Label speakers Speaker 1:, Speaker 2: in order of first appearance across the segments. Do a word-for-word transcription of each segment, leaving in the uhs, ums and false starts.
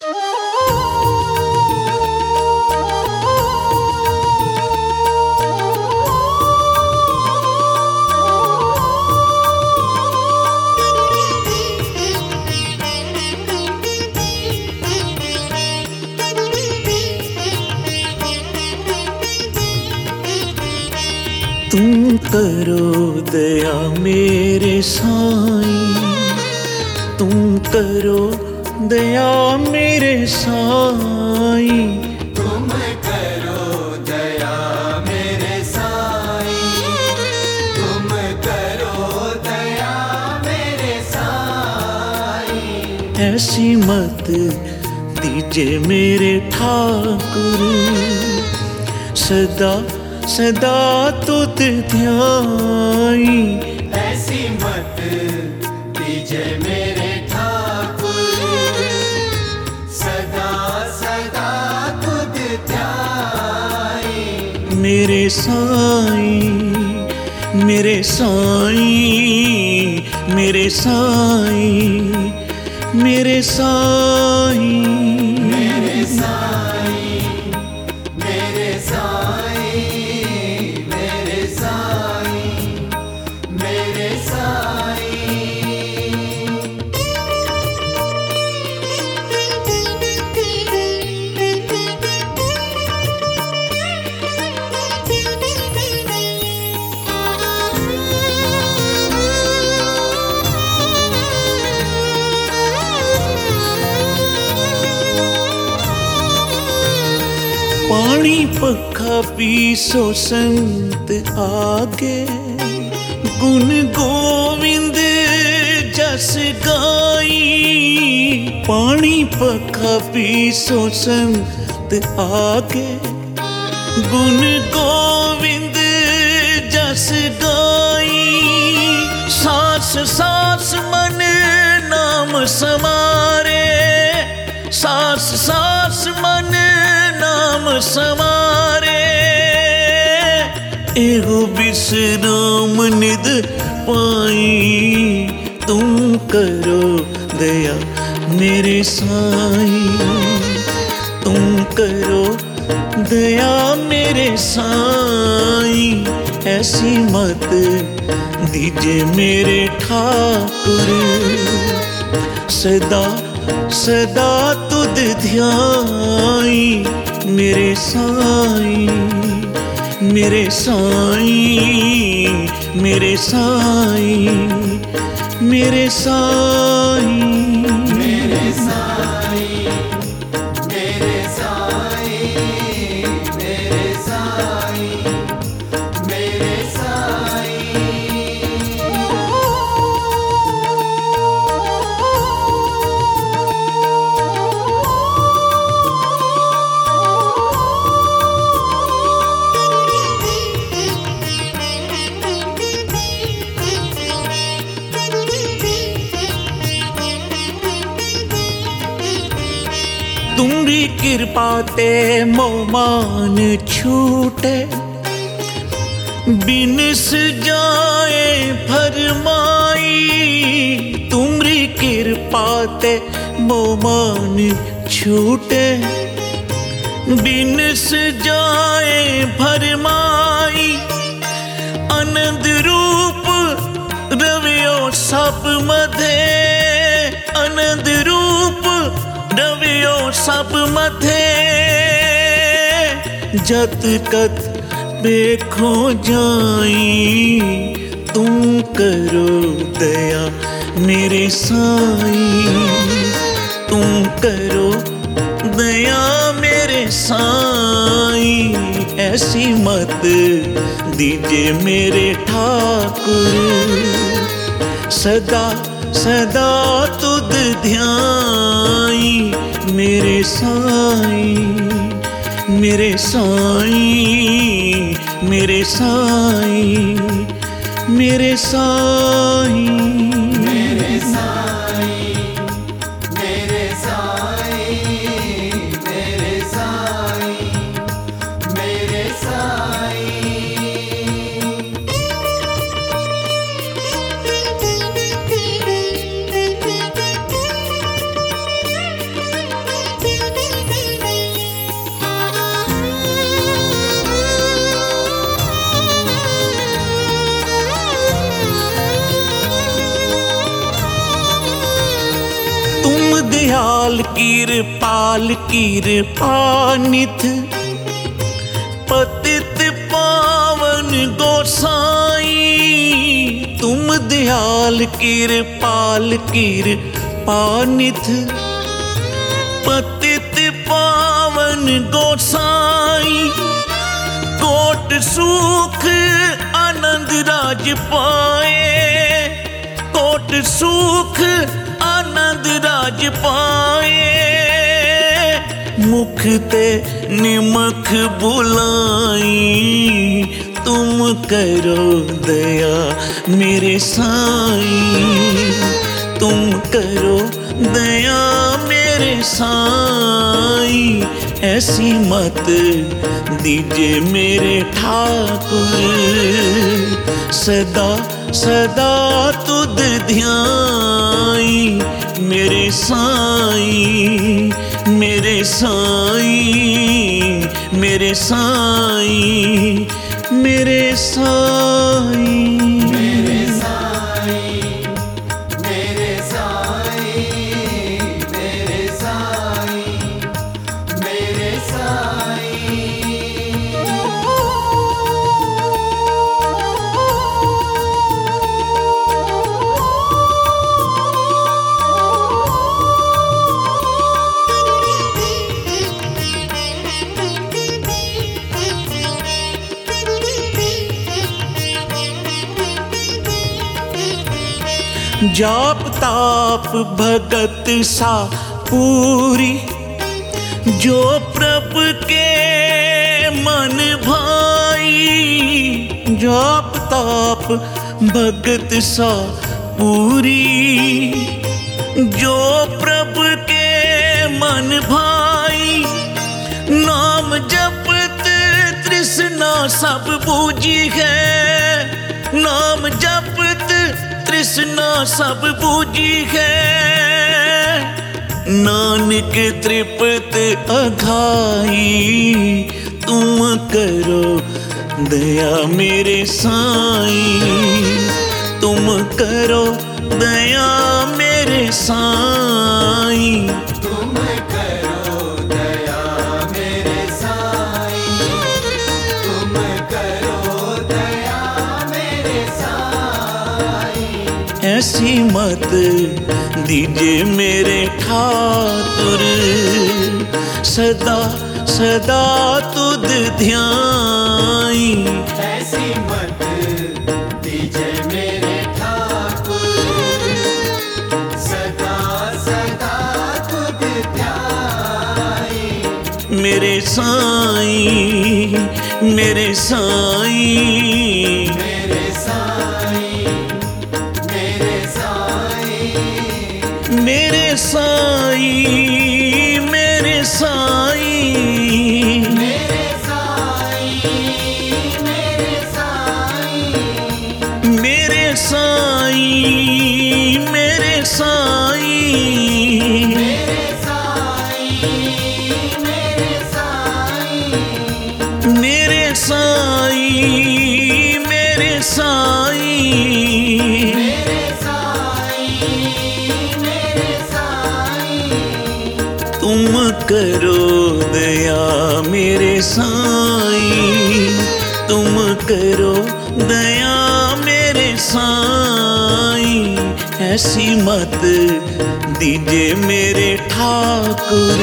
Speaker 1: तुम करो दया मेरे साईं, तुम करो दया मेरे साईं,
Speaker 2: तुम करो दया मेरे साईं, तुम करो दया मेरे साईं।
Speaker 1: ऐसी मत दीजे मेरे ठाकुर, सदा सदा तुझ ध्याई।
Speaker 2: ऐसी मत दीजे मेरे ठाकुर, सदा सदा तुझ ध्याई।
Speaker 1: मेरे साईं मेरे साईं मेरे साईं मेरे साईं
Speaker 2: मेरे साईं मेरे साईं मेरे साईं मेरे साईं।
Speaker 1: पानी पखा पीसो संत आगे, गुण गोविंद जस गाई। पानी पखा पीसो संत आगे, गुण गोविंद जस गाई। सास सास मन नाम समारे, सास सास मन नाम समारे। एहो विश्राम निध पाई, तुम करो दया मेरे साईं, तुम करो दया मेरे साईं। ऐसी मत दीजे मेरे ठाकुर, सदा सदा तुझ ध्याई। मेरे साईं मेरे साईं मेरे साईं मेरे साईं
Speaker 2: मेरे साईं मेरे साईं मेरे साईं मेरे साईं।
Speaker 1: तुम्हारी कृपा ते मोमान छूटे, बिन सजाए फरमाई। तुम्हारी कृपा ते मोमान छूटे, बिन सजाए फरमाई। आनंद रूप रवियो सब मधे, आनंद रूप रवियो सब मधे। जत कत देखो जाई, तुम करो दया मेरे साईं, तुम करो दया मेरे साईं। ऐसी मत दीजे मेरे ठाकुर, सदा सदा तुझ ध्याई। मेरे साईं मेरे साईं मेरे साईं मेरे साईं
Speaker 2: मेरे साईं मेरे साईं मेरे साईं मेरे साईं।
Speaker 1: दयाल कृपाल कृपानिध पतित पावन गोसाई। तुम दयाल कृपाल कृपानिध पतित पावन गोसाई। कोट सुख आनंद राज पाए, कोट सुख आनंद राज पाए। मुख ते निमख बुलाई, तुम करो दया मेरे साईं। तुम करो दया मेरे साईं। ऐसी मत दीजे मेरे ठाकुर, सदा सदा तुद ध्याई। मेरे साईं मेरे साईं मेरे साईं मेरे साईं।
Speaker 2: मेरे साईं मेरे साईं मेरे साईं मेरे साईं।
Speaker 1: जाप ताप भगत सा पूरी, जो प्रभु के मन भाई। जाप ताप भगत सा पूरी, जो प्रभु के मन भाई। नाम जपत तृष्णा सब बूझी है, नाम जपत तृष्णा सब बूझी है। नानक तृप्त अघाई, तुम करो दया मेरे साईं। तुम करो दया मेरे साईं।
Speaker 2: तुम करो दया मेरे साईं। तुम करो दया मेरे साईं।
Speaker 1: ऐसी मत दीजे मेरे ठाकुर, सदा सदा तुद ध्याई।
Speaker 2: ऐसी मत दीजे मेरे ठाकुर, सदा सदा तुद ध्याई।
Speaker 1: मेरे साईं मेरे साईं
Speaker 2: मेरे साईं मेरे साईं
Speaker 1: मेरे साईं मेरे साईं
Speaker 2: मेरे साईं मेरे साईं
Speaker 1: मेरे साईं मेरे साईं
Speaker 2: मेरे साईं मेरे साईं
Speaker 1: मेरे साईं मेरे साईं
Speaker 2: मेरे साईं मेरे साईं।
Speaker 1: तुम करो दया मेरे साईं। तुम करो दया मेरे साईं। ऐसी मत दीजे मेरे ठाकुर,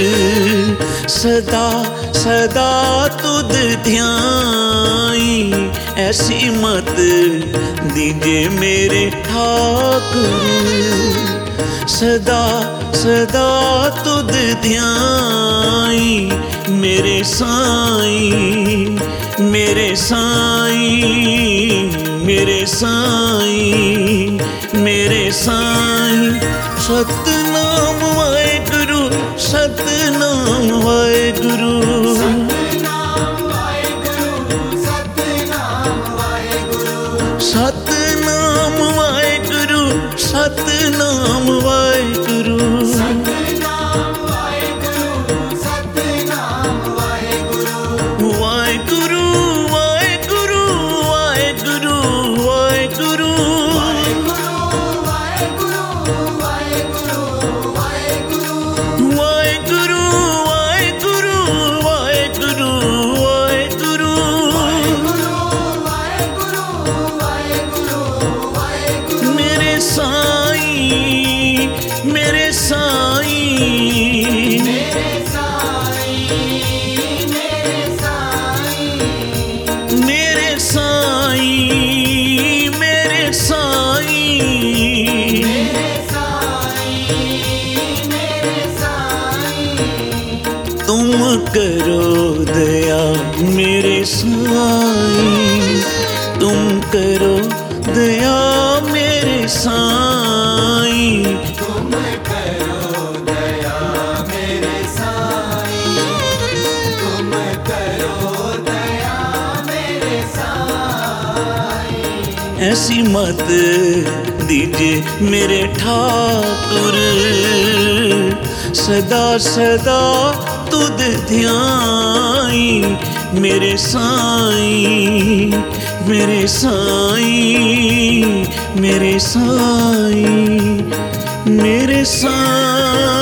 Speaker 1: सदा सदा तुद ध्याई। ऐसी मत दीजे मेरे ठाकुर, सदा सदा तुद ध्याई। मेरे साईं मेरे साईं मेरे साईं मेरे साईं। सतनाम वाहेगुरु सतनाम वाहेगुरु
Speaker 2: सतनाम वाहेगुरु सतनाम वाहेगुरु
Speaker 1: सतनाम वाहेगुरु सतनाम वाहेगुरु
Speaker 2: सतनाम वाहेगुरु सतनाम वाहेगुरु
Speaker 1: वाहेगुरु वाहेगुरु वाहेगुरु वाहेगुरु
Speaker 2: वाहेगुरु वाहेगुरु वाहेगुरु वाहेगुरु
Speaker 1: करो दया मेरे साईं, तुम करो दया मेरे साईं।
Speaker 2: तुम करो दया मेरे साईं, तुम करो दया मेरे साईं।
Speaker 1: ऐसी मत दीजिए मेरे ठाकुर, सदा सदा तुद ध्याई मेरे साईं, मेरे साईं, मेरे साईं, मेरे साईं।